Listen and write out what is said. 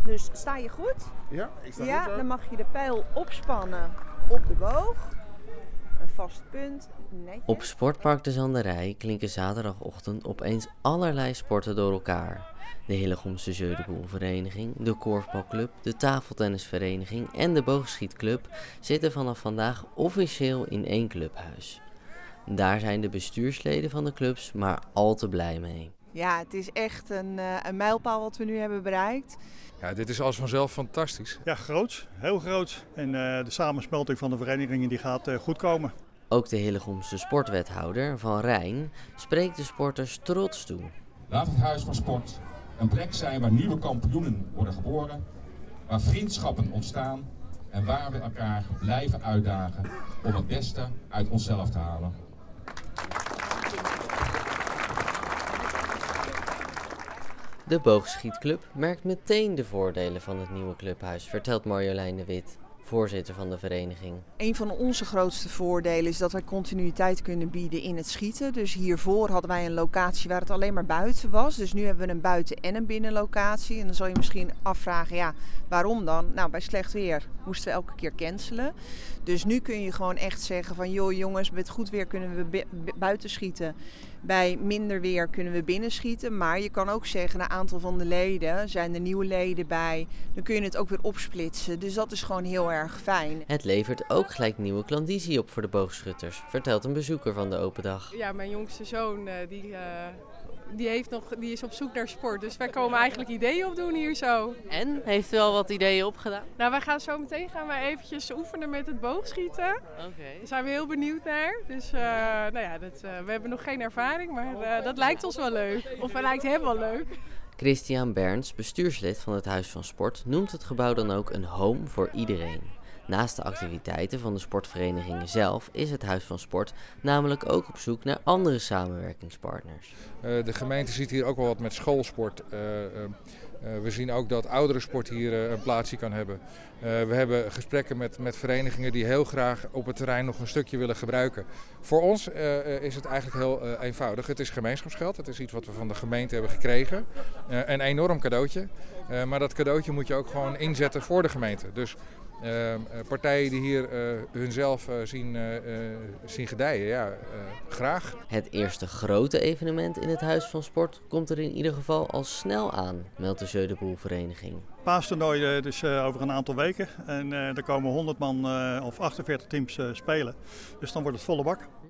Dus sta je goed? Ja, ik sta Ja, goed. dan mag je de pijl opspannen op de boog. Een vast punt, netjes. Op Sportpark de Zanderij klinken zaterdagochtend opeens allerlei sporten door elkaar. De Hillegomse Jeu de Boel vereniging, de korfbalclub, de tafeltennisvereniging en de boogschietclub zitten vanaf vandaag officieel in één clubhuis. Daar zijn de bestuursleden van de clubs maar al te blij mee. Ja, het is echt een mijlpaal wat we nu hebben bereikt. Ja, dit is als vanzelf fantastisch. Ja, groot, heel groot. En de samensmelting van de verenigingen die gaat goed komen. Ook de Hillegomse sportwethouder Van Rijn spreekt de sporters trots toe. Laat het Huis van Sport een plek zijn waar nieuwe kampioenen worden geboren, waar vriendschappen ontstaan en waar we elkaar blijven uitdagen om het beste uit onszelf te halen. De boogschietclub merkt meteen de voordelen van het nieuwe clubhuis, vertelt Marjolein de Wit, voorzitter van de vereniging. Een van onze grootste voordelen is dat wij continuïteit kunnen bieden in het schieten. Dus hiervoor hadden wij een locatie waar het alleen maar buiten was. Dus nu hebben we een buiten- en een binnenlocatie. En dan zal je misschien afvragen, ja, waarom dan? Nou, bij slecht weer moesten we elke keer cancelen. Dus nu kun je gewoon echt zeggen van, joh jongens, met goed weer kunnen we buiten schieten. Bij minder weer kunnen we binnen schieten. Maar je kan ook zeggen, een aantal van de leden, zijn er nieuwe leden bij. Dan kun je het ook weer opsplitsen. Dus dat is gewoon heel erg fijn. Het levert ook gelijk nieuwe klandizie op voor de boogschutters, vertelt een bezoeker van de open dag. Ja, mijn jongste zoon die is op zoek naar sport. Dus wij komen eigenlijk ideeën opdoen hier zo. En? Heeft u al wat ideeën opgedaan? Nou, wij gaan zo meteen eventjes oefenen met het boogschieten. Oké. Daar zijn we heel benieuwd naar. Dus we hebben nog geen ervaring, maar dat lijkt ons wel leuk. Of het lijkt hem wel leuk. Christian Berns, bestuurslid van het Huis van Sport, noemt het gebouw dan ook een home voor iedereen. Naast de activiteiten van de sportverenigingen zelf is het Huis van Sport namelijk ook op zoek naar andere samenwerkingspartners. De gemeente ziet hier ook wel wat met schoolsport. We zien ook dat ouderensport hier een plaatsje kan hebben. We hebben gesprekken met verenigingen die heel graag op het terrein nog een stukje willen gebruiken. Voor ons is het eigenlijk heel eenvoudig. Het is gemeenschapsgeld. Het is iets wat we van de gemeente hebben gekregen. Een enorm cadeautje. Maar dat cadeautje moet je ook gewoon inzetten voor de gemeente. Dus partijen die hier hunzelf zien gedijen, ja, graag. Het eerste grote evenement in het Huis van Sport komt er in ieder geval al snel aan, meldt de Jeu de Boel vereniging. Paastoernooi dus over een aantal weken. En er komen 100 man of 48 teams spelen. Dus dan wordt het volle bak.